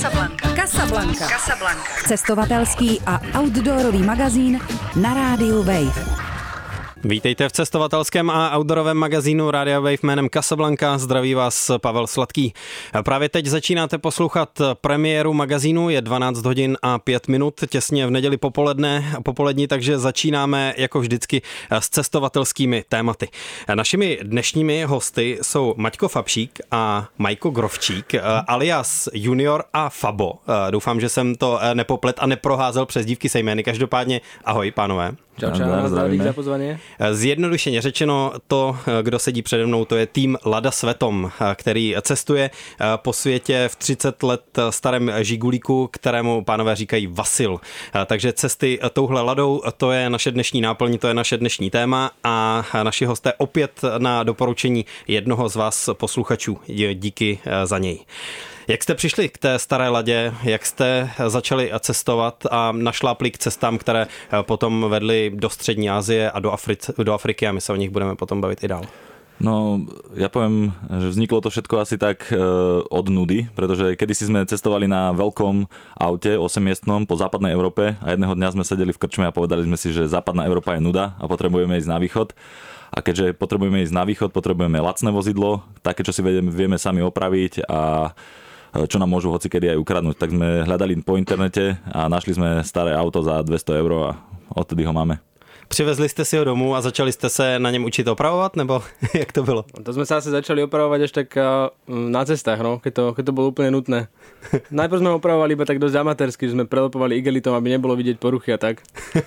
Casablanca. Cestovatelský a outdoorový magazín na rádiu Wave. Vítejte v cestovatelském a outdoorovém magazínu Rádia Wave jménem Casablanca. Zdraví vás Pavel Sladký. Právě teď začínáte poslouchat premiéru magazínu, je 12 hodin a 5 minut, těsně v neděli popolední, takže začínáme jako vždycky s cestovatelskými tématy. Našimi dnešními hosty jsou Maťko Fabšík a Majko Grovčík, alias Junior a Fabo. Doufám, že jsem to nepoplet a neproházel přes dívky se jmény. Každopádně ahoj, pánové. Čau, dík za pozvání. Zjednodušeně řečeno, to, kdo sedí přede mnou, to je tým Lada Svetom, který cestuje po světě v 30 let starém žigulíku, kterému pánové říkají Vasil. Takže cesty touhle Ladou, to je naše dnešní náplň, to je naše dnešní téma a naši hosté opět na doporučení jednoho z vás posluchačů. Díky za něj. Jak jste přišli k té staré Ladě, jak jste začali cestovat a našlápli k cestám, které potom vedly do Střední Asie a do Afriky a my se o nich budeme potom bavit i dál? No, ja poviem, že vzniklo to všetko asi tak od nudy, pretože kedysi sme cestovali na veľkom aute 8-miestnom po západnej Európe a jedného dňa sme sedeli v krčme a povedali sme si, že západná Európa je nuda a potrebujeme ísť na východ. A keďže potrebujeme ísť na východ, potrebujeme lacné vozidlo, také, čo si vieme sami opraviť a čo nám môžu hocikedy aj ukradnúť. Tak sme hľadali po internete a našli sme staré auto za 200 € a odtedy ho máme. Přivezli jste si ho domů a začali jste se na něm učit opravovat, nebo jak to bylo? To sme sa asi začali opravovať až tak na cestách, no, keď to bolo úplne nutné. Najprv sme opravovali iba tak dosť amatérsky, že sme prelepovali igelitom, aby nebolo vidieť poruchy a tak.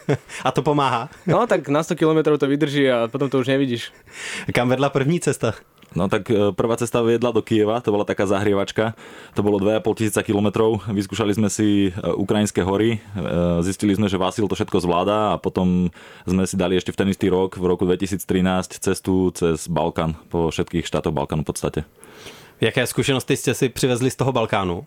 A to pomáhá? No, tak na 100 km to vydrží a potom to už nevidíš. Kam vedla první cesta? No tak prvá cesta viedla do Kyjeva, to bola taká zahrievačka, to bolo 2500 kilometrov, vyskúšali sme si ukrajinské hory, zistili sme, že Vasil to všetko zvláda a potom sme si dali ešte v ten istý rok, v roku 2013, cestu cez Balkán, po všetkých štátoch Balkánu v podstate. Jaké zkušenosti jste si přivezli z toho Balkánu?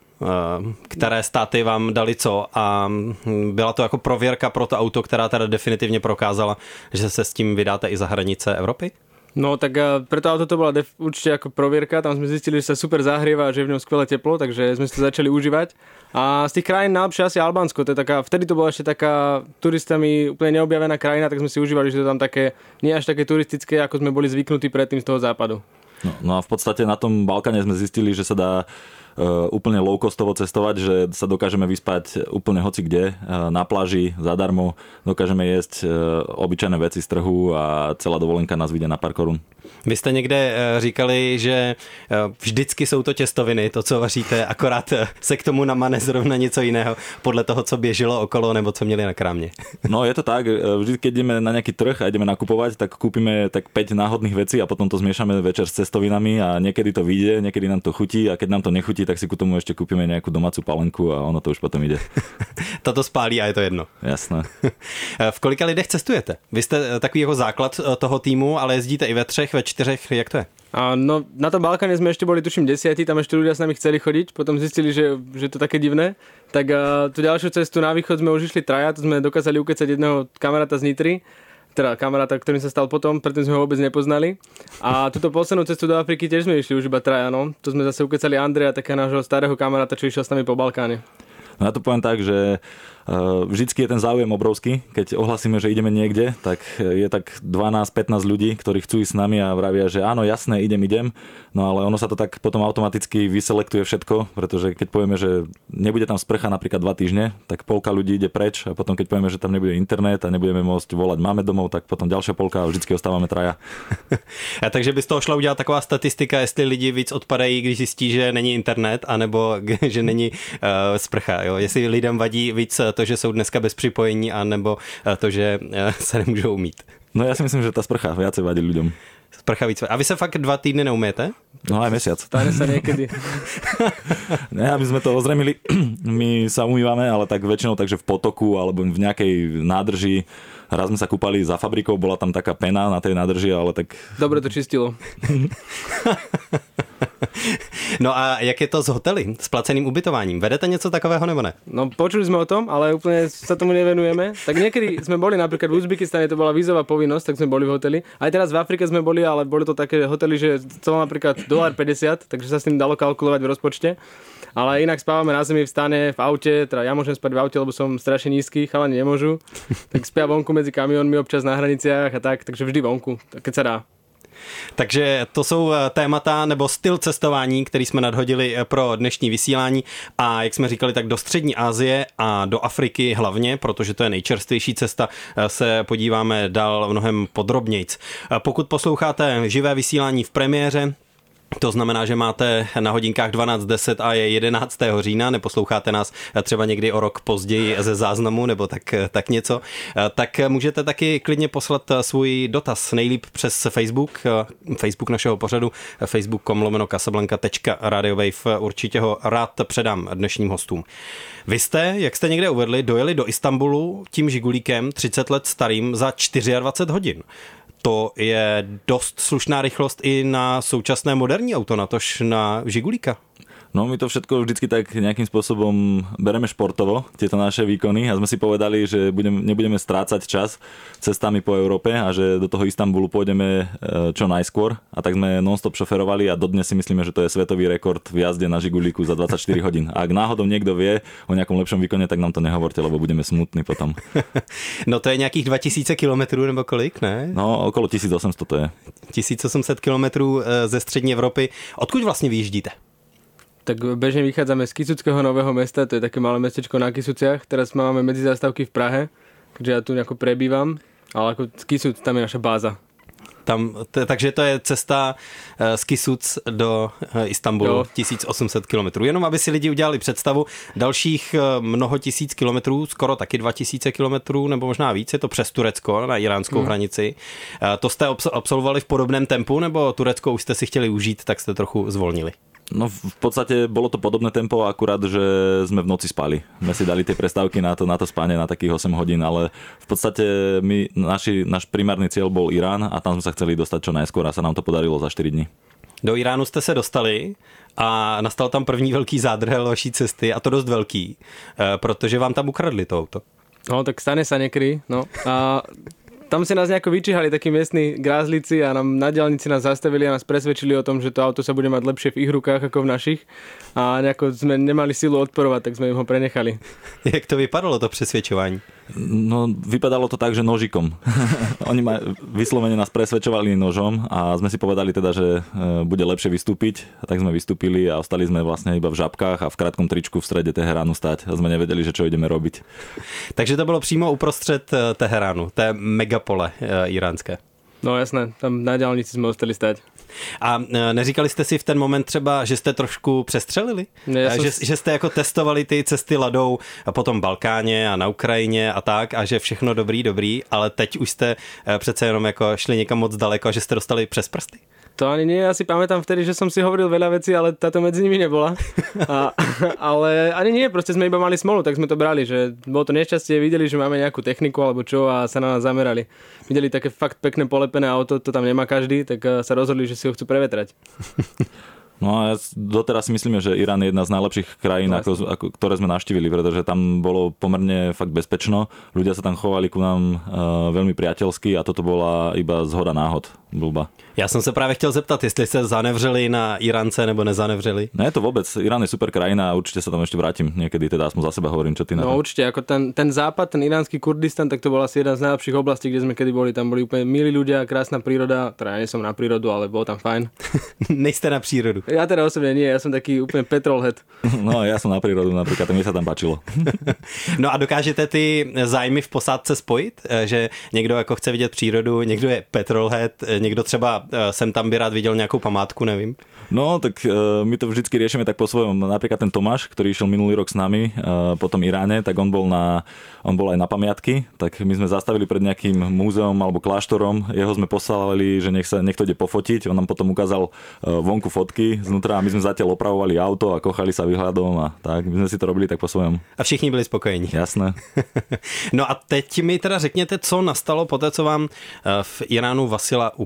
Které státy vám dali co? A byla to jako prověrka pro to auto, která teda definitivně prokázala, že se s tím vydáte i za hranice Evropy? No tak pre to auto to bola určite ako provierka, tam sme zistili, že sa super zahrieva a že je v ňom skvelé teplo, takže sme si to začali užívať. A z tých krajín najlepšie asi Albánsko, to je taká, vtedy to bola ešte taká turistami úplne neobjavená krajina, tak sme si užívali, že to tam také, nie až také turistické, ako sme boli zvyknutí predtým z toho západu. No a v podstate na tom Balkáne sme zistili, že sa dá úplne low-costovo cestovať, že sa dokážeme vyspať úplne hoci kde, na pláži, zadarmo, dokážeme jesť obyčajné veci z trhu a celá dovolenka nás vyjde na pár korun. Vy jste někde říkali, že vždycky jsou to těstoviny, to, co vaříte, akorát se k tomu namane zrovna něco jiného, podle toho, co běželo okolo, nebo co měli na krámě. No je to tak, vždy, keď ideme na nejaký trh a ideme nakupovať, tak kúpime tak 5 náhodných vecí a potom to zmiešame večer s cestovinami a niekedy to vyjde, niekedy nám to chutí a keď nám to nechutí, tak si ku tomu ešte kúpime nejakú domácu palenku a ono to už potom ide. Toto spálí a je to jedno. Jasné. V kolika lidech cestujete? Vy jste takový jako základ toho týmu, ale jezdíte i ve 3, ve 4, jak to je? No, na tom Balkáne sme ešte boli, tuším, 10, tam ešte ľudia s nami chceli chodiť, potom zistili, že to také divné. Tak tú ďalšiu cestu na východ sme už išli traja, to sme dokázali ukecať jedného kamaráta z Nitry, teda kamaráta, ktorým sa stal potom, predtým sme ho vôbec nepoznali. A túto poslednú cestu do Afriky tiež sme išli už iba traja, no. To sme zase ukecali Andreja, takého nášho starého kamaráta, čo išiel s nami po Balkáne. No ja to poviem tak, že vždycky je ten záujem obrovský. Keď ohlasíme, že ideme niekde, tak je tak 12-15 ľudí, ktorí chcú ísť s nami a vravia, že áno, jasné, idem. No ale ono sa to tak potom automaticky vyselektuje všetko, pretože keď povieme, že nebude tam sprcha napríklad 2 týždne, tak polka ľudí ide preč a potom keď povieme, že tam nebude internet a nebudeme môcť volať máme domov, tak potom ďalšia polka a vždycky ostávame traja. A takže by z toho šla udělat taková statistika, jestli lidi víc odpadají, když zjistí, že není internet, anebo že není sprcha. Jo? Jestli lidem vadí víc to, že jsou dneska bez připojení, anebo to, že se nemůžou umýt. No ja si myslím, že tá sprcha viacej vadí ľuďom. Sprcha víc. A vy sa fakt 2 týdny neumýjete? No aj mesiac. Stane sa niekedy. Ne, aby sme to ozremili, my sa umývame, ale tak väčšinou takže v potoku alebo v nejakej nádrži. Raz sme sa kúpali za fabrikou, bola tam taká pena na tej nádrži, ale tak... Dobre to čistilo. No a jak je to s hotely, s placeným ubytováním? Vedete něco takového nebo ne? No počuli sme o tom, ale úplne sa tomu nevenujeme. Tak niekedy sme boli napríklad v Uzbekistane, to bola vízová povinnosť, tak sme boli v hoteli. Aj teraz v Afrike sme boli, ale boli to také hotely, že to napríklad $1.50, takže sa s tým dalo kalkulovať v rozpočte. Ale inak spávame na zemi, v stane, v aute, teda ja môžem spať v aute, lebo som strašne nízky, chalani nemôžu. Tak spia vonku medzi kamionmi občas na hraniciach a tak, takže vždy vonku, keď sa dá. Takže to jsou témata nebo styl cestování, který jsme nadhodili pro dnešní vysílání a jak jsme říkali, tak do Střední Asie a do Afriky hlavně, protože to je nejčerstvější cesta, se podíváme dál mnohem podrobnějc. Pokud posloucháte živé vysílání v premiéře, to znamená, že máte na hodinkách 12:10 a je 11. října, neposloucháte nás třeba někdy o rok později ze záznamu nebo tak něco, tak můžete taky klidně poslat svůj dotaz nejlíp přes Facebook našeho pořadu, facebook.com/casablanca.radiowave, určitě ho rád předám dnešním hostům. Vy jste, jak jste někde uvedli, dojeli do Istanbulu tím žigulíkem 30 let starým za 24 hodin. To je dost slušná rychlost i na současné moderní auto, natož na žigulíka. No my to všetko vždycky tak nejakým spôsobom bereme športovo, tieto naše výkony a sme si povedali, že nebudeme strácať čas cestami po Európe a že do toho Istanbulu pôjdeme čo najskôr a tak sme non-stop šoferovali a dodnes si myslíme, že to je svetový rekord v jazde na žigulíku za 24 hodín. A ak náhodou niekto vie o nejakom lepšom výkone, tak nám to nehovorte, lebo budeme smutní potom. No to je nějakých 2000 kilometrů nebo kolik, ne? No okolo 1800 to je. 1800 kilometrů ze střední Evropy. Odkud vlastně vyjíždíte? Tak bežne vychádzame z Kisuckého Nového Mesta, to je také malé mestečko na Kisuciach. Teraz máme medzizástavky v Prahe, takže ja tu nejako prebývam, ale ako z Kisuc, tam je naša báza. Takže to je cesta z Kisuc do Istanbulu, 1800 kilometrů. Jenom aby si lidi udělali představu, dalších mnoho tisíc kilometrů, skoro taky 2000 kilometrů, nebo možná víc, je to přes Turecko na iránskou hranici. To jste absolvovali v podobném tempu, nebo Turecko už jste si chtěli užít, tak jste trochu zvolnili? No v podstate bolo to podobné tempo, akurát, že sme v noci spali. My si dali tie prestávky na to spanie na takých 8 hodín, ale v podstate náš primárny cieľ bol Irán a tam sme sa chceli dostať čo najskôr a sa nám to podarilo za 4 dní. Do Iránu jste se dostali a nastal tam první velký zádrhel vaší cesty a to dost velký, protože vám tam ukradli to auto. No tak stane sa niekedy, no a tam si nás nejako vyčíhali takí miestni grázlici a nám na diaľnici nás zastavili a nás presvedčili o tom, že to auto sa bude mať lepšie v ich rukách ako v našich a nejako sme nemali silu odporovať, tak sme im ho prenechali. Jak to vypadalo, to presvedčovanie? No, vypadalo to tak, že nožikom. Oni vyslovene nás presvedčovali nožom a sme si povedali teda, že bude lepšie vystúpiť. A tak sme vystúpili a ostali sme vlastne iba v žabkách a v krátkom tričku v strede Teheránu stať a sme nevedeli, že čo ideme robiť. Takže to bylo přímo uprostřed Teheránu, té megapole iránské. No jasné, tam na diaľnici sme ostali stať. A neříkali jste si v ten moment třeba, že jste trošku přestřelili? Že jste jako testovali ty cesty ladou a potom Balkáně a na Ukrajině a tak a že všechno dobrý, ale teď už jste přece jenom jako šli někam moc daleko a že jste dostali přes prsty? To ani nie, ja si pamätám vtedy, že som si hovoril veľa vecí, ale táto medzi nimi nebola. Ale ani nie, proste sme iba mali smolu, tak sme to brali, že bolo to nešťastie, videli, že máme nejakú techniku alebo čo a sa na nás zamerali. Videli také fakt pekné polepené auto, to tam nemá každý, tak sa rozhodli, že si ho chcú prevetrať. No a doteraz si myslíme, že Irán je jedna z najlepších krajín, ktoré sme navštívili, pretože tam bolo pomerne fakt bezpečno. Ľudia sa tam chovali ku nám veľmi priateľsky a toto bola iba zhoda náhod. Blba. Já jsem se právě chtěl zeptat, jestli se zanevřeli na Iránce nebo nezanevřeli. Ne, to vôbec. Irán je super krajina a určite sa tam ešte vrátim. Niekedy teda aspoň za seba hovorím, čo ty na to. No určite, ako ten západ, ten iránsky Kurdistan, tak to bola asi jedna z najlepších oblastí, kde sme kedy boli. Tam boli úplne milí ľudia, krásna príroda. Teda ja nie som na prírodu, ale bolo tam fajn. Nejste na přírodu. Ja teda osobne nie, ja som taký úplne petrolhead. No, ja som na prírodu napríklad, mne sa tam páčilo. No a dokážete ty zájmy v posádce spojit? Že někdo jako chce vidět přírodu, někdo je petrolhead, někdo třeba sem tam by rád viděl nějakou památku, nevím. No, tak my to vždycky riešime tak po svojom. Napríklad ten Tomáš, ktorý išiel minulý rok s nami po tom Iráne, tak on bol aj na pamiatky, tak my sme zastavili pred nejakým múzeom alebo kláštorom. Jeho sme poslali, že nech to ide pofotiť. On nám potom ukázal vonku fotky znútra a my sme zatiaľ opravovali auto a kochali sa výhľadom a tak. My sme si to robili tak po svojom. A všichni byli spokojení. Jasné. No a teď mi teda řekněte, co nastalo poté, co vám v Iránu Vasila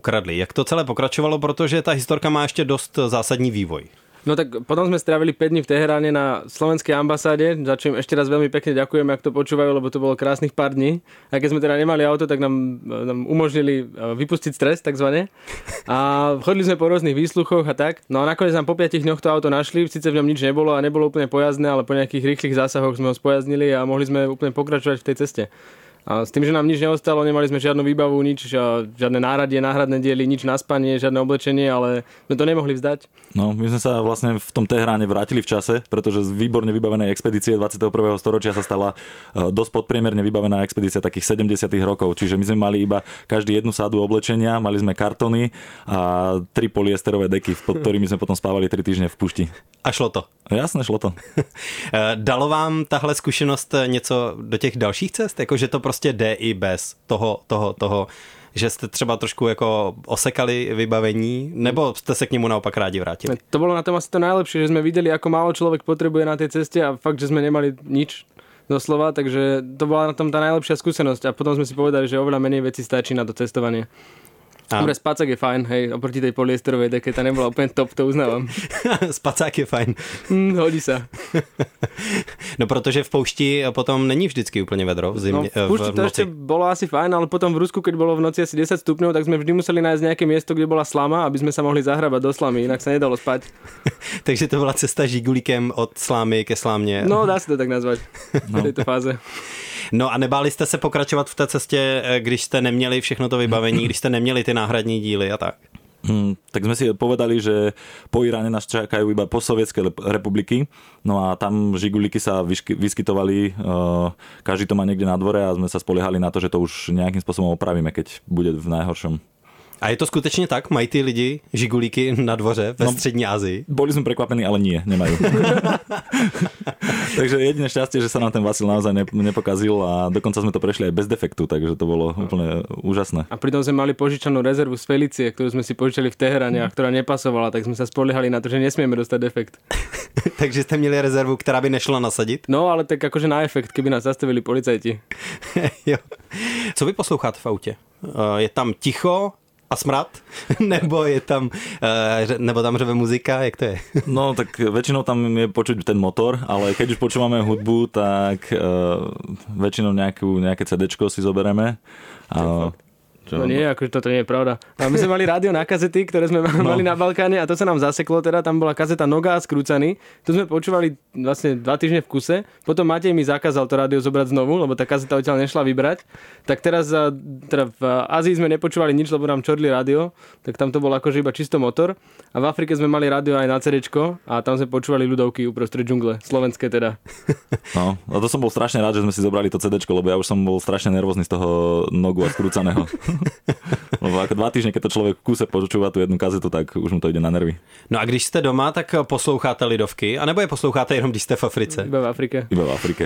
ukradli. Jak to celé pokračovalo, protože ta historka má ještě dost zásadní vývoj. No tak potom sme strávili 5 dní v Teheráne na slovenskej ambasáde, za čo im ešte raz veľmi pekne ďakujem, ak to počúvajú, lebo to bolo krásnych pár dní. A keď sme teda nemali auto, tak nám umožnili vypustiť stres, takzvané. A chodili sme po rôznych výsluchoch a tak. No a nakoniec nám po 5 dňoch to auto našli, síce v ňom nič nebolo a nebolo úplne pojazdné, ale po nejakých rýchlych zásahoch sme ho spojaznili a mohli sme úplne pokračovať v tej ceste. A s tým, že nám nič neostalo, nemali sme žiadnu výbavu, nič, žiadne náradie, náhradné diely, nič na spanie, žiadne oblečenie, ale sme to nemohli vzdať. No, my sme sa vlastne v tom Teheráne vrátili v čase, pretože z výborne vybavenej expedície 21. storočia sa stala dosť podpriemerne vybavená expedícia takých 70. rokov. Čiže my sme mali iba každý jednu sádu oblečenia, mali sme kartony a 3 polyesterové deky, pod ktorými sme potom spávali 3 týždne v pušti. A šlo to? Jasné, šlo to. Dalo vám tahle zkušenost něco do těch dalších cest? Jakože to prostě jde i bez toho, že jste třeba trošku jako osekali vybavení, nebo jste se k němu naopak rádi vrátili? To bolo na tom asi to najlepšie, že sme videli, ako málo človek potrebuje na tej ceste a fakt, že sme nemali nič doslova, takže to bola na tom tá najlepšia skúsenosť a potom sme si povedali, že oveľa menej vecí stačí na to cestovanie. Dobre, spacák je fajn, hej, oproti tej polyesterovej deke, tá nebola úplne top, to uznávam. Spacák je fajn. Hodí sa. No protože v poušti potom není vždycky úplně vedro v zimě. No, v poušti to ešte bolo asi fajn, ale potom v Rusku, keď bolo v noci asi 10 stupňov, tak sme vždy museli nájsť nejaké miesto, kde bola slama, aby sme sa mohli zahrabať do slamy, inak sa nedalo spať. Takže to byla cesta žigulíkem od slámy ke slámě. No, dá se to tak nazvať v tejto fáze. No a nebáli jste se pokračovat v té cestě, když jste neměli všechno to vybavení, když jste neměli ty náhradní díly a tak? Tak sme si povedali, že po Iráne nás čakajú iba postsovietské republiky, no a tam žigulíky sa vyskytovali, každý to má niekde na dvore a sme sa spoliehali na to, že to už nejakým spôsobom opravíme, keď bude v najhoršom. A je to skutečně tak? Mají ty lidi žigulíky na dvoře ve střední Asii? Boli sme prekvapení, ale nie, nemajú. Takže jediné šťastie, že sa nám ten Vasil naozaj nepokazil a dokonca sme to prešli aj bez defektu, takže to bolo úplne úžasné. A pritom sme mali požičanú rezervu z Felicie, ktorú sme si požičali v Teheráne a ktorá nepasovala, tak sme sa spoliehali na to, že nesmieme dostať defekt. Takže ste měli rezervu, která by nešla nasadit? No, ale tak akože na efekt, keby nás zastavili policajti. Jo. Co vy posloucháte v autě? Je tam ticho a smrad? Nebo tam řeve muzika? Jak to je? No, tak väčšinou tam je počuť ten motor, ale keď už počúvame hudbu, tak väčšinou nejaké CDčko si zoberieme. No nie, akože toto nie je pravda. A my sme mali rádio na kazety, ktoré sme mali na Balkáne a to sa nám zaseklo, teda tam bola kazeta Noga a skrúcaný. To sme počúvali vlastne 2 týždne v kuse. Potom Matej mi zakázal to rádio zobrať znovu, lebo tá kazeta odtiaľ nešla vybrať. Tak teraz teda v Ázii sme nepočúvali nič, lebo nám čorli rádio, tak tam to bol akože iba čisto motor. A v Afrike sme mali rádio aj na CDčko a tam sme počúvali ľudovky uprostred džungle, slovenské teda. No, a to som bol strašne rád, že sme si zobrali to CDčko, lebo ja už som bol strašne nervózny z toho Nogu a skrúcaného. Lebo ako 2 týždne, keď to človek v kúse počúva tú jednu kazetu, tak už mu to ide na nervy. No a když jste doma, tak posloucháte lidovky? A nebo je posloucháte jenom, když jste v Africe? Iba v Afrike. Iba v Afrike.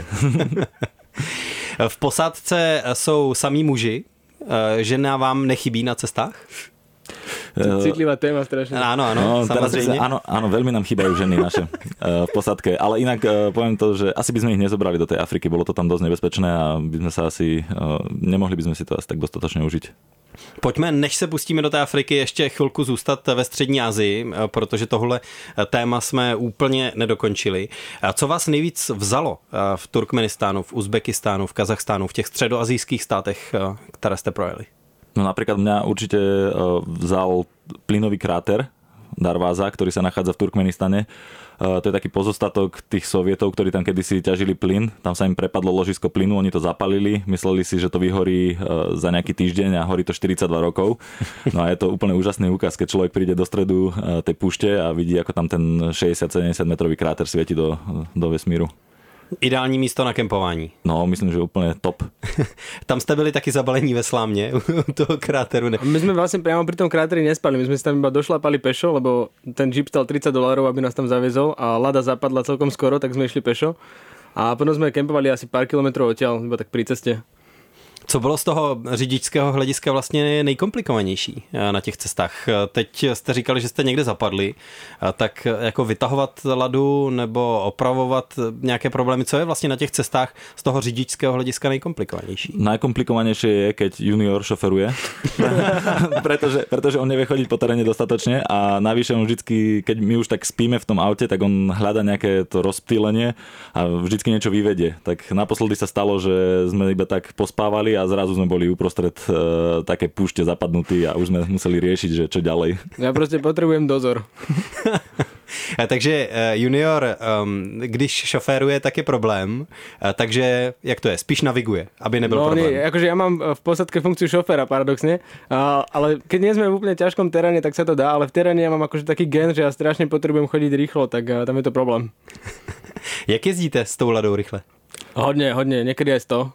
V posádce jsou samí muži? Žena vám nechybí na cestách? Citlivá téma strašne. Áno, samozrejme. Áno, veľmi nám chýbajú ženy naše v posádke, ale inak poviem to, že asi by sme ich nezobrali do tej Afriky, bolo to tam dosť nebezpečné a nemohli by sme si to asi tak dostatočne užiť. Pojďme, než se pustíme do té Afriky, ještě chvilku zůstat ve střední Asii, protože tohle téma jsme úplně nedokončili. Co vás nejvíc vzalo v Turkmenistánu, v Uzbekistánu, v Kazachstánu, v těch středoazijských státech, které jste projeli? No napríklad mňa určite vzal plynový kráter Darváza, ktorý sa nachádza v Turkmenistane. To je taký pozostatok tých sovietov, ktorí tam kedysi ťažili plyn. Tam sa im prepadlo ložisko plynu, oni to zapalili, mysleli si, že to vyhorí za nejaký týždeň a horí to 42 rokov. No a je to úplne úžasný úkaz, keď človek príde do stredu tej púšte a vidí, ako tam ten 60-70 metrový kráter svieti do vesmíru. Ideální místo na kempování. No, myslím, že úplne top. Tam ste byli taky zabalení ve slámě u toho kráteru. My sme vlastne priamo pri tom kráteri nespali. My sme si tam iba došlapali pešo, lebo ten jeep stal $30, aby nás tam zaviezol a Lada zapadla celkom skoro, tak sme išli pešo. A potom sme kempovali asi pár kilometrov odtiaľ, iba tak pri ceste. Co bylo z toho řidičského hlediska vlastně nejkomplikovanější na těch cestách? Teď jste říkali, že jste někde zapadli, tak jako vytahovat ladu nebo opravovat nějaké problémy, co je vlastně na těch cestách z toho řidičského hlediska nejkomplikovanější? Najkomplikovanejšie je, keď junior šoferuje, pretože on nevie chodiť po teréne dostatočne a navyše on vždycky, keď my už tak spíme v tom aute, tak on hľada nejaké to rozptýlenie a vždycky niečo vyvedie. Tak naposledy sa stalo, že sme iba tak pospávali a zrazu sme boli uprostred také púšte zapadnutí a už sme museli riešiť, že čo ďalej. Ja proste potrebujem dozor. Takže junior, když šoféruje, tak je problém. Takže jak to je? Spíš naviguje, aby nebyl problém. Nie, akože ja mám v posadke funkciu šoféra, paradoxne. Ale keď nie sme v úplne ťažkom teréne, tak sa to dá. Ale v teréne ja mám akože taký gen, že ja strašne potrebujem chodiť rýchlo, tak tam je to problém. Jak jezdíte s tou ladou rychle? Hodne, niekedy aj 100.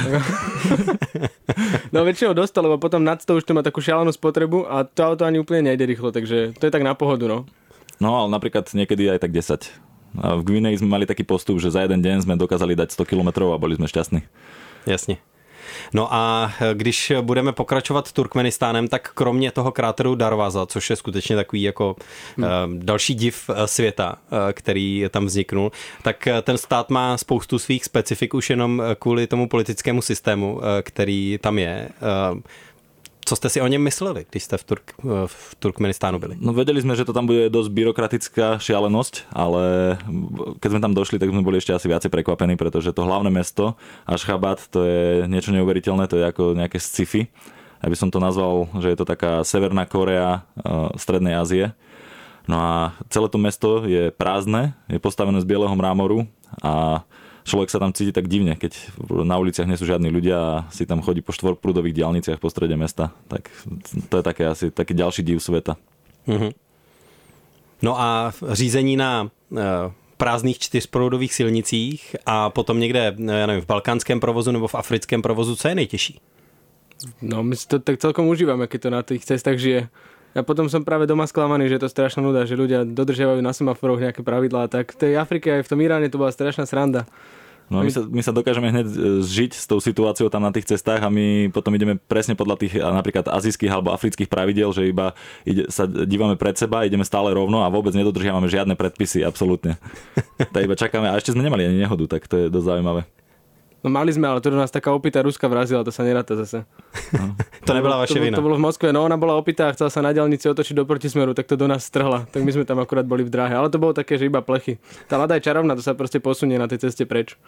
No väčšinou dostal, lebo potom nad 100 už to má takú šialenú spotrebu a to auto ani úplne nejde rýchlo, takže to je tak na pohodu, no. No, ale napríklad niekedy aj tak 10. A v Gvineji sme mali taký postup, že za jeden deň sme dokázali dať 100 kilometrov a boli sme šťastní. Jasně. No a když budeme pokračovat Turkmenistánem, tak kromě toho kráteru Darvaza, což je skutečně takový jako další div světa, který tam vzniknul, tak ten stát má spoustu svých specifik už jenom kvůli tomu politickému systému, který tam je. Co ste si o něm mysleli, když ste v Turkmenistánu byli? No vedeli sme, že to tam bude dosť byrokratická šialenosť, ale keď sme tam došli, tak sme boli ešte asi viacej prekvapení, pretože to hlavné mesto, Ašchabat, to je niečo neuveriteľné, to je ako nejaké sci-fi. Ja by som to nazval, že je to taká Severná Korea Strednej Ázie. No a celé to mesto je prázdne, je postavené z bieleho mrámoru a človek sa tam cíti tak divne, keď na uliciach nie sú žiadni ľudia a si tam chodí po štvorprúdových diaľniciach po strede mesta. Tak to je také asi taký ďalší div sveta. Mm-hmm. No a řízení na prázdných čtyřproudových silnicích a potom někde, ja neviem, v balkánském provozu nebo v africkém provozu, co je nejtěžší? No my si to tak celkom užívame, keď to na tých cestách žije. A potom som práve doma sklamaný, že je to strašná nuda, že ľudia dodržiavajú na semaforoch nejaké pravidlá. Tak v tej Afrike aj v tom Iráne to bola strašná sranda. No my sa dokážeme hneď žiť s tou situáciou tam na tých cestách a my potom ideme presne podľa tých napríklad azijských alebo afrických pravidiel, že iba sa dívame pred seba, ideme stále rovno a vôbec nedodržiavame žiadne predpisy, absolútne. Tak iba čakáme a ešte sme nemali ani nehodu, tak to je dosť zaujímavé. No mali sme, ale to do nás taká opitá Ruska vrazila, to sa neráta zase. No. To nebola vaša vina. To bolo v Moskve, no ona bola opitá a chcela sa na diaľnici otočiť do protismeru, tak to do nás strhla. Tak my sme tam akurát boli v dráhe, ale to bolo také, že iba plechy. Tá lada je čarovná, to sa proste posunie na tej ceste preč.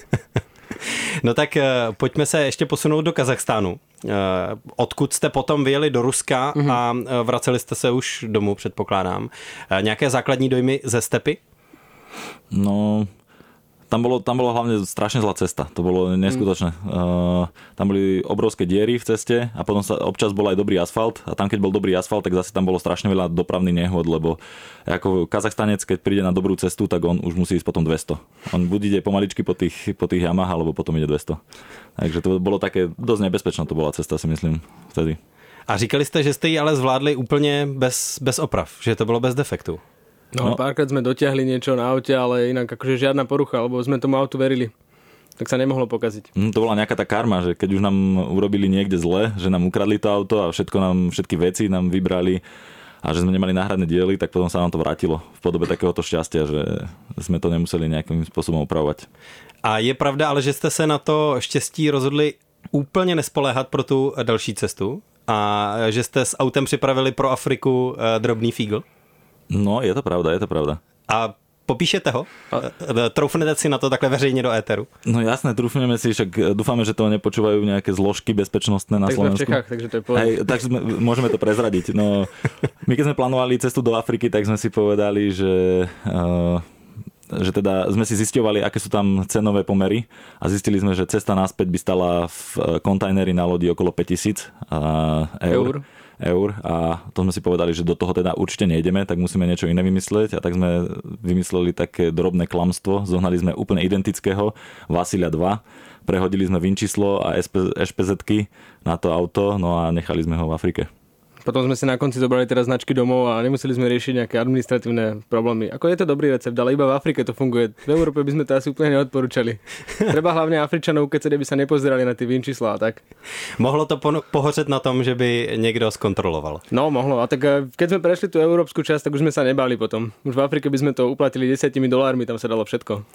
No tak pojďme se ještě posunout do Kazachstánu. Odkud jste potom vyjeli do Ruska a vraceli jste se už domů, předpokládám. Nějaké základní dojmy ze stepy? No... Tam bolo hlavne strašne zlá cesta. To bolo neskutočné. Tam boli obrovské diery v ceste a potom občas bol aj dobrý asfalt a tam keď bol dobrý asfalt, tak zase tam bolo strašne veľa dopravných nehôd, lebo ako Kazachstanec, keď príde na dobrú cestu, tak on už musí ísť potom 200. On buď ide pomaličky po tých jamách, alebo potom ide 200. Takže to bolo také dosť nebezpečná to bola cesta, si myslím, vtedy. A říkali ste, že ste ji ale zvládli úplne bez oprav, že to bolo bez defektu. No, párkrát sme dotiahli niečo na aute, ale inak akože žiadna porucha, lebo sme tomu autu verili. Tak sa nemohlo pokaziť. To bola nejaká tá karma, že keď už nám urobili niekde zle, že nám ukradli to auto a všetky veci nám vybrali a že sme nemali náhradné diely, tak potom sa nám to vrátilo v podobe takéhoto šťastia, že sme to nemuseli nejakým spôsobom upravovať. A je pravda, ale že ste sa na to štěstí rozhodli úplně nespoléhat pro tu další cestu a že ste s autem připravili pro Afriku drobný fígl? No, je to pravda. A popíšete ho? Troufnete si na to takhle veřejne do éteru? No jasné, trúfneme si, však dúfame, že to nepočúvajú nejaké zložky bezpečnostné na Slovensku. Tak v Čechách, takže to je povedať. Hej, takže môžeme to prezradiť. No, my keď sme plánovali cestu do Afriky, tak sme si povedali, že teda sme si zisťovali, aké sú tam cenové pomery a zistili sme, že cesta naspäť by stala v kontajneri na lodi okolo 5000 eur a to sme si povedali, že do toho teda určite nejdeme, tak musíme niečo iné vymyslieť a tak sme vymysleli také drobné klamstvo, zohnali sme úplne identického Vasilia 2, prehodili sme VIN číslo a SPZ-ky na to auto, no a nechali sme ho v Afrike. Potom sme si na konci zobrali teraz značky domov a nemuseli sme riešiť nejaké administratívne problémy. Ako je to dobrý recept, ale iba v Afrike to funguje. V Európe by sme to asi úplne neodporúčali. Treba hlavne Afričanov ukecať, aby sa nepozerali na tie vinčísla a tak. Mohlo to pohořet na tom, že by niekto skontroloval. No, mohlo. A tak keď sme prešli tú európsku časť, tak už sme sa nebali potom. Už v Afrike by sme to uplatili $10, tam sa dalo všetko.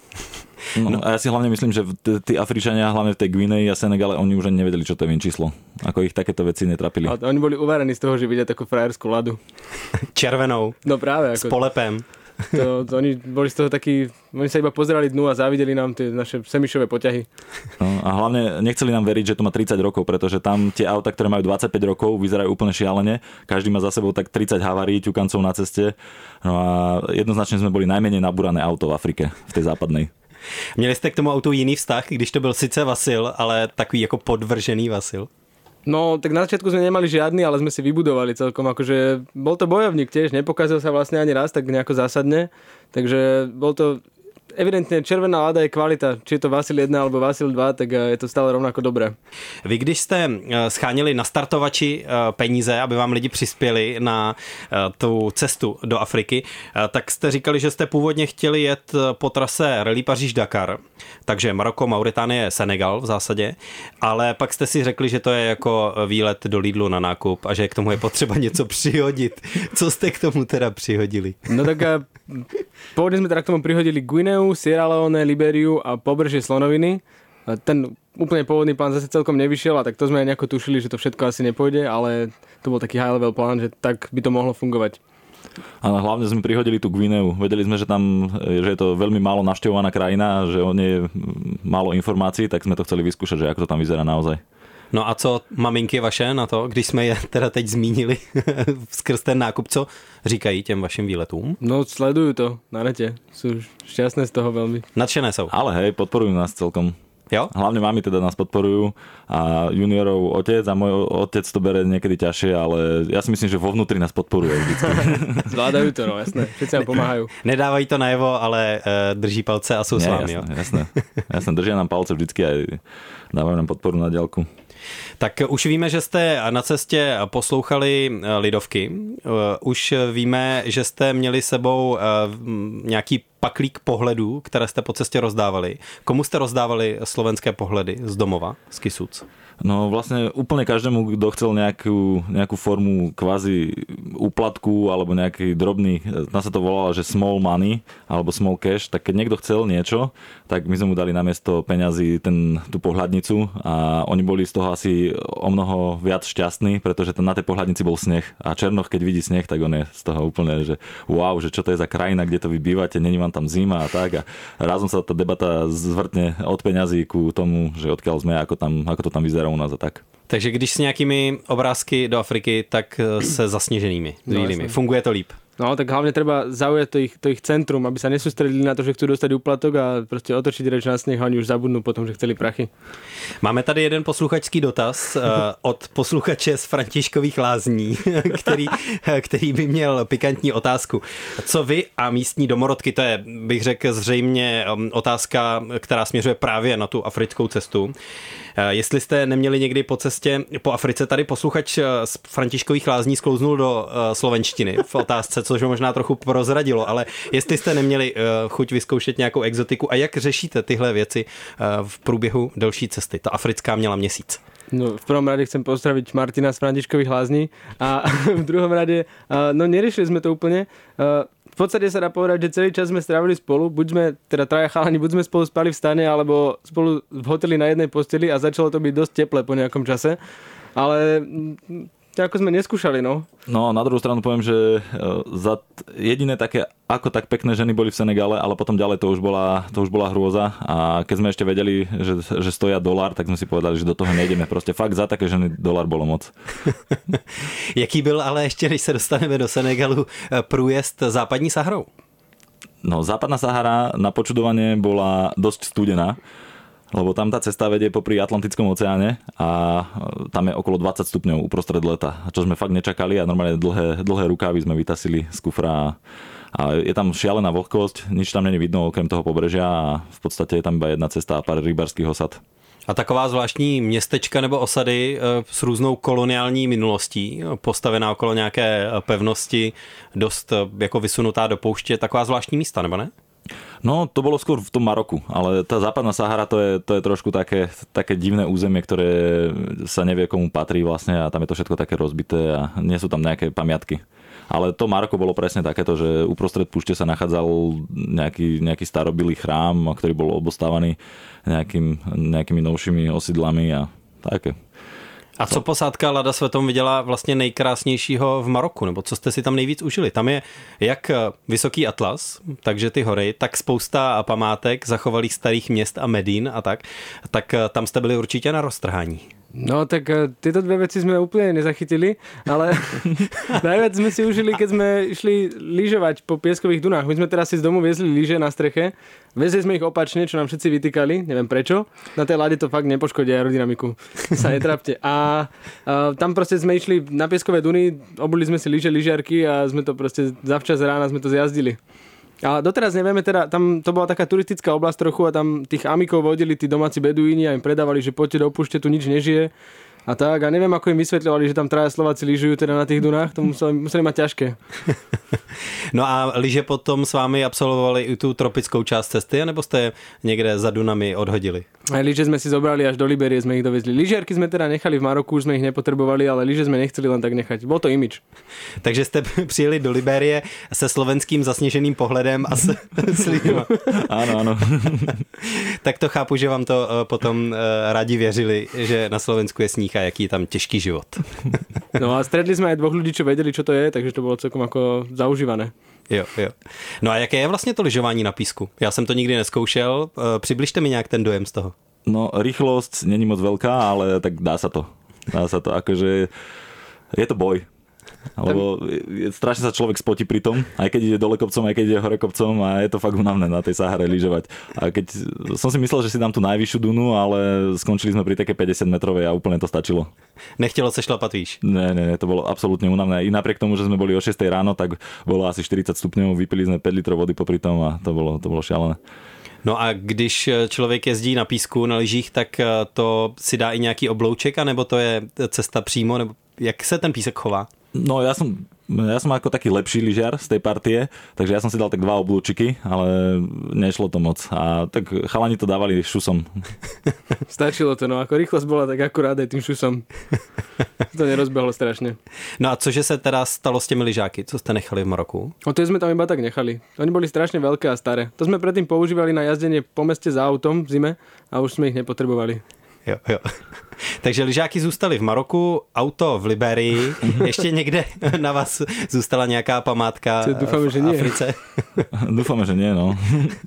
No, a ja si hlavne myslím, že tí Afričania, hlavne v tej Guinei a Senegale, oni už ani nevedeli, čo to je vinčíslo. Ako ich takéto veci netrapili. A oni boli uvarení z toho, že vidia takú frajerskú ladu. Červenou. No práve. S polepem. To oni boli z toho takí, oni sa iba pozerali dnu a závideli nám tie naše semišové poťahy. No, a hlavne nechceli nám veriť, že to má 30 rokov, pretože tam tie auta, ktoré majú 25 rokov, vyzerajú úplne šialene. Každý má za sebou tak 30 havárií, ťukancov na ceste. No a jednoznačne sme boli najmenej nabúrané auto v Afrike, v tej západnej. Měli jste k tomu autu jiný vztah, když to byl sice Vasil, ale takový jako podvržený Vasil? No, tak na začiatku sme nemali žiadny, ale sme si vybudovali celkom, akože bol to bojovník tiež, nepokázal sa vlastne ani raz tak nejako zásadne, takže bol to evidentne červená lada je kvalita, či je to Vasil 1 alebo Vasil 2, tak je to stále rovnako dobré. Vy když jste schánili na startovači peníze, aby vám lidi přispěli na tu cestu do Afriky, tak jste říkali, že jste původně chtěli jet po trase Rallye Paříž-Dakar, takže Maroko, Mauritánie, Senegal v zásadě, ale pak jste si řekli, že to je jako výlet do Lidlu na nákup a že k tomu je potřeba něco přihodit. Co jste k tomu teda přihodili? No tak pôvodne sme teda k tomu prihodili Guineu, Sierra Leone, Liberiu a pobrežie Slonoviny. Ten úplne pôvodný plán zase celkom nevyšiel a tak to sme aj nejako tušili, že to všetko asi nepôjde, ale to bol taký high level plán, že tak by to mohlo fungovať. Ale hlavne sme prihodili tú Guineu. Vedeli sme, že je to veľmi málo navštevovaná krajina, že o nej je málo informácií, tak sme to chceli vyskúšať, že ako to tam vyzerá naozaj. No a co maminky vaše na to, když jsme je teda teď zmínili skrz ten nákup, co říkají těm vašim výletům? No sledujú to na nete, sú šťastné z toho veľmi. Nadšené jsou. Ale hej, podporujú nás celkom. Jo? Hlavne mami teda nás podporujú a juniorov otec a môj otec to bere niekedy ťažšie, ale ja si myslím, že vo vnútri nás podporujú vždycky. Zvládajú to, no jasné, všetci nám pomáhajú. Nedávají to najevo, ale drží palce a sú s vámi. Jasné, držia nám palce vždycky a dávajú nám podporu na diaľku. Tak už víme, že jste na cestě poslouchali lidovky. Už víme, že jste měli sebou nějaký paklík pohledů, které jste po cestě rozdávali. Komu jste rozdávali slovenské pohledy z domova, z Kisuc? No vlastne úplne každému, kto chcel nejakú formu kvázi úplatku alebo nejaký drobný, tam sa to volalo, že small money alebo small cash, tak keď niekto chcel niečo, tak my sme mu dali namiesto peňazí tú pohľadnicu a oni boli z toho asi o mnoho viac šťastní, pretože na tej pohľadnici bol sneh a Černoch, keď vidí sneh, tak on je z toho úplne, že wow, že čo to je za krajina, kde to vy bývate, není vám tam zima a tak a razom sa tá debata zvrtne od peňazí ku tomu, že odkiaľ sme, ako to tam vyzerá u nás a tak. Takže když s nějakými obrázky do Afriky, tak se zasněženými, zvílými. Funguje to líp. No, tak hlavne treba zaujať to ich centrum, aby sa nesústredili na to, že chcú dostať úplatok a proste otočiť reč na sneh a oni už zabudnú potom, že chceli prachy. Máme tady jeden posluchačský dotaz od posluchače z Františkových Lázní, který by měl pikantní otázku. Co vy a místní domorodky, to je, bych řekl, zřejmě otázka, která směřuje právě na tu africkou cestu. Jestli jste neměli někdy po cestě po Africe, tady posluchač z Františkových Lázní sklouznul do slovenštiny v otázce, což ho možná trochu prozradilo, ale jestli jste neměli chuť vyzkoušet nějakou exotiku a jak řešíte tyhle věci v průběhu delší cesty? Ta africká měla měsíc. No, v prvom rade chcem pozdraviť Martina z Františkových Lázní a v druhom rade, no neriešili sme to úplne. V podstate sa dá povedať, že celý čas sme strávili spolu, buď sme, teda traja chalani, buď sme spolu spali v stane, alebo spolu v hoteli na jednej posteli a začalo to byť dosť teplé po nejakom čase. Ale ako sme neskúšali, no. No, na druhú stranu poviem, že jediné také ako tak pekné ženy boli v Senegale, ale potom ďalej to už bola hrôza a keď sme ešte vedeli, že stoja $1, tak sme si povedali, že do toho nejdeme. Proste fakt za také ženy $1 bolo moc. Jaký byl ale ešte, než sa dostaneme do Senegalu, prújezd západní Saharou? No, západná Sahara na počudovanie bola dosť studená, lebo tam tá cesta vedie popri Atlantickom oceáne a tam je okolo 20 stupňov uprostred leta, čo sme fakt nečakali a normálne dlhé rukávy sme vytasili z kufra a je tam šialená vlhkosť, nič tam není vidno okrem toho pobrežia a v podstate je tam iba jedna cesta a pár rybárskych osad. A taková zvláštní městečka nebo osady s různou koloniální minulostí, postavená okolo nějaké pevnosti, dost jako vysunutá do pouště, taková zvláštní místa, nebo ne? No, to bolo skôr v tom Maroku, ale tá západná Sahara to je trošku také divné územie, ktoré sa nevie komu patrí vlastne a tam je to všetko také rozbité a nie sú tam nejaké pamiatky. Ale to Maroko bolo presne takéto, že uprostred púšte sa nachádzal nejaký starobilý chrám, ktorý bol obostávaný nejakými novšími osídlami a také. A co posádka Lada Svetom viděla vlastně nejkrásnějšího v Maroku, nebo co jste si tam nejvíc užili? Tam je jak vysoký atlas, takže ty hory, tak spousta památek, zachovalých starých měst a medín a tak tam jste byli určitě na roztrhání. No tak tieto dve veci sme úplne nezachytili, ale najviac sme si užili, keď sme išli lyžovať po pieskových dunách. My sme teraz si z domu viezli lyže na streche, vezli sme ich opačne, čo nám všetci vytýkali, neviem prečo. Na tej Lade to fakt nepoškodí aerodynamiku, sa netrápte. A tam proste sme išli na pieskové duny, obuli sme si lyžiarky a sme to proste zavčas rána sme to zjazdili. A doteraz nevieme, teda tam to bola taká turistická oblasť trochu a tam tých amikov vodili tí domáci beduíni a im predávali, že poďte do púšte, tu nič nežije. A tak, a neviem, ako im vysvetľovali, že tam traja Slováci lyžujú teda na tých dunách, to museli mať ťažké. No a lyže potom s vámi absolvovali i tú tropickou část cesty, nebo ste niekde za dunami odhodili? Aj lyže sme si zobrali až do Liberie, sme ich dovezli. Lyžiarky sme teda nechali v Maroku, už sme ich nepotrebovali, ale lyže sme nechceli len tak nechať. Bol to imidž. Takže ste přijeli do Liberie se slovenským zasněženým pohledem a s lyžema. Áno. Tak to chápu, že vám to potom radi věřili, že na Slovensku je sníh a jaký je tam těžký život. No a stretli sme aj dvoch ľudí, čo vedeli, čo to je, takže to bolo celkom ako zaužívané. Jo. No a jaké je vlastně to lyžování na písku? Já jsem to nikdy neskoušel. Přibližte mi nějak ten dojem z toho. No, rýchlosť není moc veľká, ale tak dá sa to. Akože je to boj. Lebo strašne sa človek spotí pri tom, aj keď ide dole kopcom, aj keď ide hore kopcom a je to fakt únavné na tej Sahare lyžovať. A keď som si myslel, že si dám tú najvyššiu dunu, ale skončili sme pri také 50 metrovej a úplne to stačilo. Nechtělo se šlapat výš? Ne, to bolo absolútne únavné. I napriek tomu, že sme boli o 6 ráno, tak bolo asi 40 stupňov, vypili sme 5 litrov vody popri tom a to bolo šialené. No a když člověk jezdí na písku, na lyžích, tak to si dá i nějaký oblouček, anebo to je cesta přímo, nebo jak se ten písek chová? No ja som ako taký lepší lyžiar z tej partie, takže ja som si dal tak 2 oblúčiky, ale nešlo to moc. A tak chalani to dávali šusom. Stačilo to, no ako rýchlosť bola tak akurát aj tým šusom. To nerozbehlo strašne. No a cože se teda stalo s těmi lyžáky, co jste nechali v Maroku? O to sme tam iba tak nechali. Oni boli strašne veľké a staré. To sme predtým používali na jazdenie po meste za autom v zime a už sme ich nepotrebovali. Jo. Takže lyžáky zůstaly v Maroku, auto v Liberii, ještě někde na vás zůstala nějaká památka v Africe? Dúfame, že nie, no.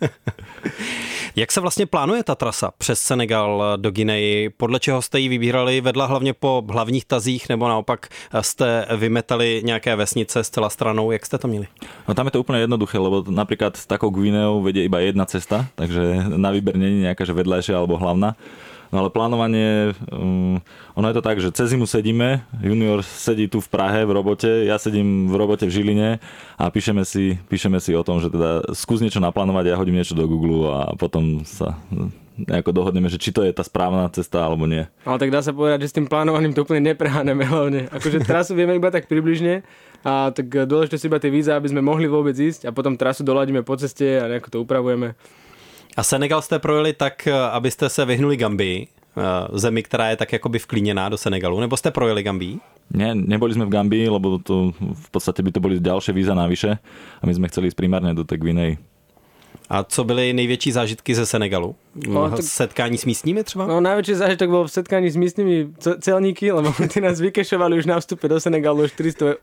Jak se vlastně plánuje ta trasa přes Senegal do Guineji? Podle čeho jste ji vybírali? Vedla hlavně po hlavních tazích nebo naopak jste vymetali nějaké vesnice zcela stranou? Jak jste to měli? No tam je to úplne jednoduché, lebo napríklad s takou Guineou vedie iba jedna cesta, takže na výber nie je nejaká že vedľajšia alebo hlavná. No ale plánovanie, ono je to tak, že cez zimu sedíme, junior sedí tu v Prahe v robote, ja sedím v robote v Žiline a píšeme si o tom, že teda skús niečo naplánovať, ja hodím niečo do Google a potom sa nejako dohodneme, že či to je tá správna cesta alebo nie. Ale tak dá sa povedať, že s tým plánovaním to úplne nepreháneme hlavne. Akože trasu vieme iba tak približne a tak dôležité si iba tie víza, aby sme mohli vôbec ísť a potom trasu doladíme po ceste a nejako to upravujeme. A Senegal jste projeli tak, abyste se vyhnuli Gambii, zemi, která je tak jakoby vklíněná do Senegalu, nebo jste projeli Gambii? Nie, neboli sme v Gambii, lebo to v podstate by to boli ďalšie víza navyše a my sme chceli ísť primárne do tej Guinei. A co byly největší zážitky ze Senegalu? Setkání s místními třeba? No najväčší zážitok bol v setkání s místnymi celníky, lebo tí nás vykešovali už na vstupe do Senegalu $400.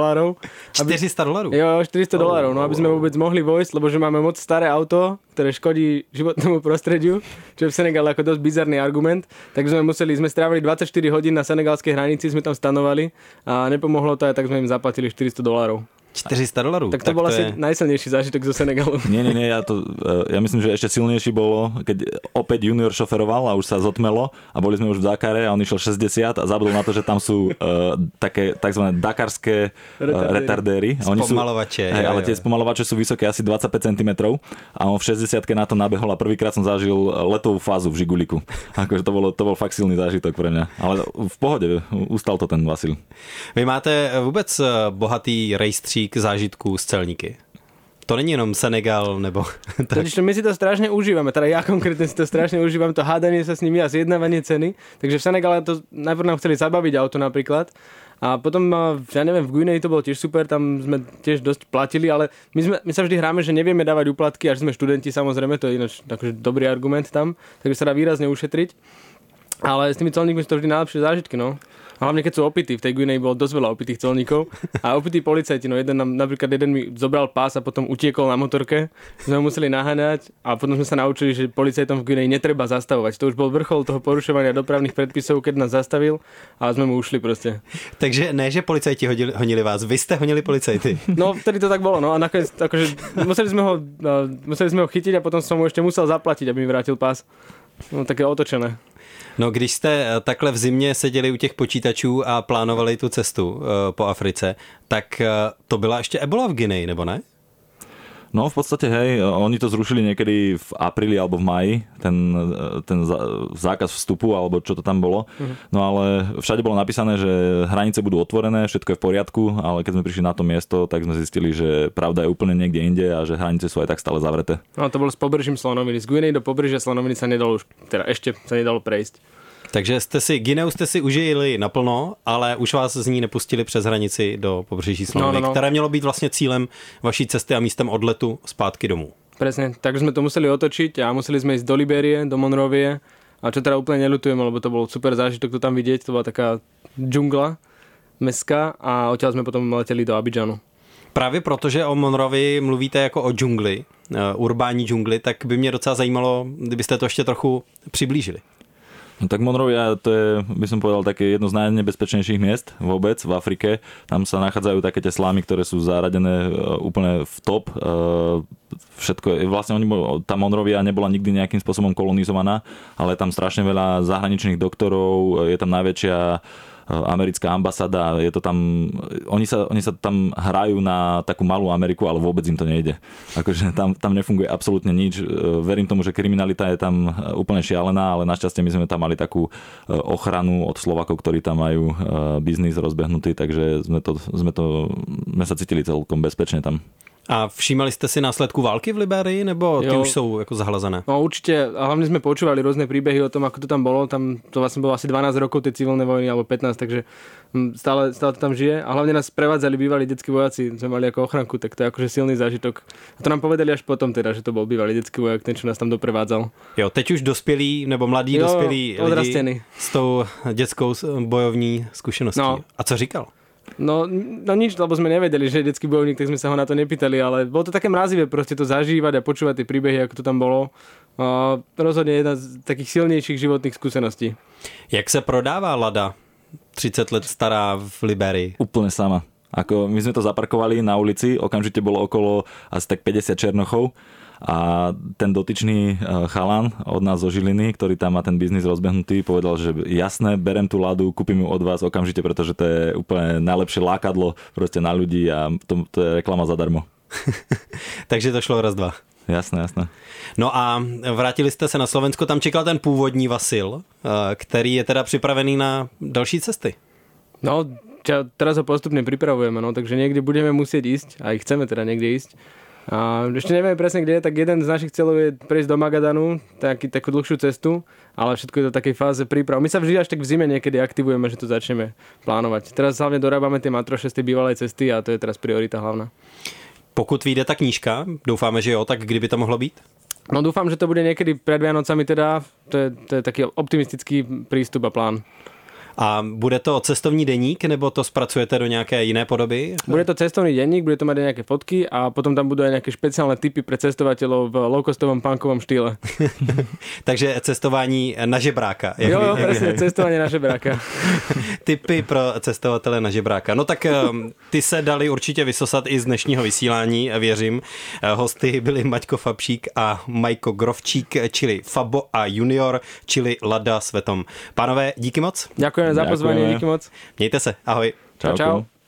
$400? Jo, $400, no aby sme vôbec mohli vojsť, lebo že máme moc staré auto, ktoré škodí životnému prostrediu, čo je v Senegale ako dosť bizarný argument, tak sme strávili 24 hodín na senegalskej hranici, sme tam stanovali a nepomohlo to aj tak sme im zaplatili $400. $400? Tak to bol asi najsilnejší zážitok zo Senegalu. Nie, ja myslím, že ešte silnejší bolo, keď opäť junior šoferoval a už sa zotmelo a boli sme už v Dakare a on išiel 60 a zabudol na to, že tam sú také takzvané dakarské retardéry. Spomalovače. Ale tie spomalovače sú vysoké asi 25 cm a on v 60-ke na to nabehol a prvýkrát som zažil letovú fázu v Žiguliku. Akože to bol fakt silný zážitok pre mňa. Ale v pohode, ustal to ten Vasil. Vy máte vůbec bohatý rejstřík zážitků z celníky? To není jenom Senegal, nebo... Totiž my si to strašne užívame, teda ja konkrétne si to strašne užívam, to hádanie sa s nimi a zjednávanie ceny. Takže v Senegale to najprv nám chceli zabaviť auto napríklad. A potom, ja neviem, v Guinei to bolo tiež super, tam sme tiež dosť platili, ale my sa vždy hráme, že nevieme dávať úplatky, až sme študenti, samozrejme, to je ináč akože dobrý argument tam, takže sa dá výrazne ušetriť. Ale s tými colníkmi sú to vždy najlepšie zážitky, no. Hlavne keď sú opití, v tej Guinei bolo dosť veľa opitých colníkov a opití policajti, no jeden mi zobral pás a potom utiekol na motorke, sme ho museli naháňať a potom sme sa naučili, že policajtom v Guinei netreba zastavovať. To už bol vrchol toho porušovania dopravných predpisov, keď nás zastavil a sme mu ušli proste. Takže ne, že policajti honili vás, vy ste honili policajty. No, vtedy to tak bolo, no a nakoniec akože museli sme ho chytiť a potom som mu ešte musel zaplatiť, aby mi vrátil pás. No, také otočené. No, když jste takhle v zimě seděli u těch počítačů a plánovali tu cestu po Africe, tak to byla ještě ebola v Guinei, nebo ne? No v podstate, hej, oni to zrušili niekedy v apríli alebo v máji, ten zákaz vstupu, alebo čo to tam bolo. No ale všade bolo napísané, že hranice budú otvorené, všetko je v poriadku, ale keď sme prišli na to miesto, tak sme zistili, že pravda je úplne niekde inde a že hranice sú aj tak stále zavreté. No to bolo s pobrežím Slonoviny. Z Guinei do pobrežia Slonoviny sa nedalo už, teda ešte sa nedalo prejsť. Takže Guineu jste si užili naplno, ale už vás z ní nepustili přes hranici do pobřeží Slonoviny, které mělo být vlastně cílem vaší cesty a místem odletu zpátky domů. Presne, takže sme to museli otočiť a museli sme ísť do Libérie, do Monrovie, a čo teda úplne neľutujeme, lebo to bol super zážitok to tam vidieť, to bola taká džungla mestská a odtiaľ sme potom leteli do Abidžanu. Právě protože o Monrovii mluvíte jako o džungli, urbání džungli, tak by mě docela zajímalo, kdybyste to ještě trochu přiblížili. No tak Monrovia, to je, by som povedal, také jedno z najnebezpečnejších miest vôbec v Afrike. Tam sa nachádzajú také tie slámy, ktoré sú zaradené úplne v top. Všetko, vlastne tá Monrovia nebola nikdy nejakým spôsobom kolonizovaná, ale tam strašne veľa zahraničných doktorov, je tam najväčšia americká ambasáda, je to tam, oni sa tam hrajú na takú malú Ameriku, ale vôbec im to nejde. Akože tam nefunguje absolútne nič. Verím tomu, že kriminalita je tam úplne šialená, ale našťastie my sme tam mali takú ochranu od Slovakov, ktorí tam majú biznis rozbehnutý, takže sme sa cítili celkom bezpečne tam. A všímali ste si následku války v Libérii, nebo ty už sú ako zahlazené? No určite, a hlavne sme počúvali rôzne príbehy o tom, ako to tam bolo. Tam to vlastne bolo asi 12 rokov tej civilnej vojny, alebo 15, takže stále to tam žije. A hlavne nás prevádzali bývalí detskí vojaci, sme mali ako ochranku, tak to je akože silný zážitok. A to nám povedali až potom teda, že to bol bývalý detský vojak, ten, čo nás tam doprevádzal. Jo, teď už dospělí, nebo mladí dospělí lidi s tou dětskou bojovní zkušeností. No. A co říkal? No nič, lebo sme nevedeli, že je detský bojovník, tak sme sa ho na to nepýtali, ale bolo to také mrazivé proste to zažívať a počúvať tie príbehy, ako to tam bolo. Rozhodne jedna z takých silnejších životných skúseností. Jak sa prodává Lada 30 let stará v Libérii? Úplne sama. Ako my sme to zaparkovali na ulici, okamžite bolo okolo asi tak 50 černochov a ten dotyčný chalan od nás zo Žiliny, ktorý tam má ten biznis rozbehnutý, povedal, že jasné, berem tú Ladu, kúpim ju od vás okamžite, pretože to je úplne najlepšie lákadlo proste na ľudí a to je reklama zadarmo. Takže to šlo raz, dva. Jasné. No a vrátili jste se na Slovensko, tam čekal ten původní Vasil, který je teda připravený na další cesty. No, teraz ho postupne pripravujeme, no, takže niekde budeme musieť ísť, aj chceme teda niekde ísť. A ešte nevieme presne, kde je, tak jeden z našich cieľov je prejsť do Magadanu, takú dlhšiu cestu, ale všetko je to v takej fáze príprav. My sa vždy až tak v zime niekedy aktivujeme, že to začneme plánovať. Teraz hlavne dorábame tie matroše z tej bývalej cesty a to je teraz priorita hlavná. Pokud vyjde ta knížka, doufáme, že jo, tak kdy by to mohlo být? No dúfam, že to bude niekedy pred Vianocami teda, to je taký optimistický prístup a plán. A bude to cestovní deník, nebo to zpracujete do nějaké jiné podoby? Bude to cestovný denník, bude to mať nejaké fotky a potom tam budú aj nejaké špeciálne tipy pre cestovateľov v low-costovom punkovom štýle. Takže cestování na žebráka. Jo, presne, cestovanie na žebráka. Tipy pro cestovatele na žebráka. No tak ty se dali určitě vysosat i z dnešního vysílání, věřím. Hosty byli Maťko Fabšík a Majko Grovčík, čili Fabo a Junior, čili Lada Svetom. Pánové, díky moc. Ďakujeme za pozvanie, díky moc. Mějte se, ahoj. Čau.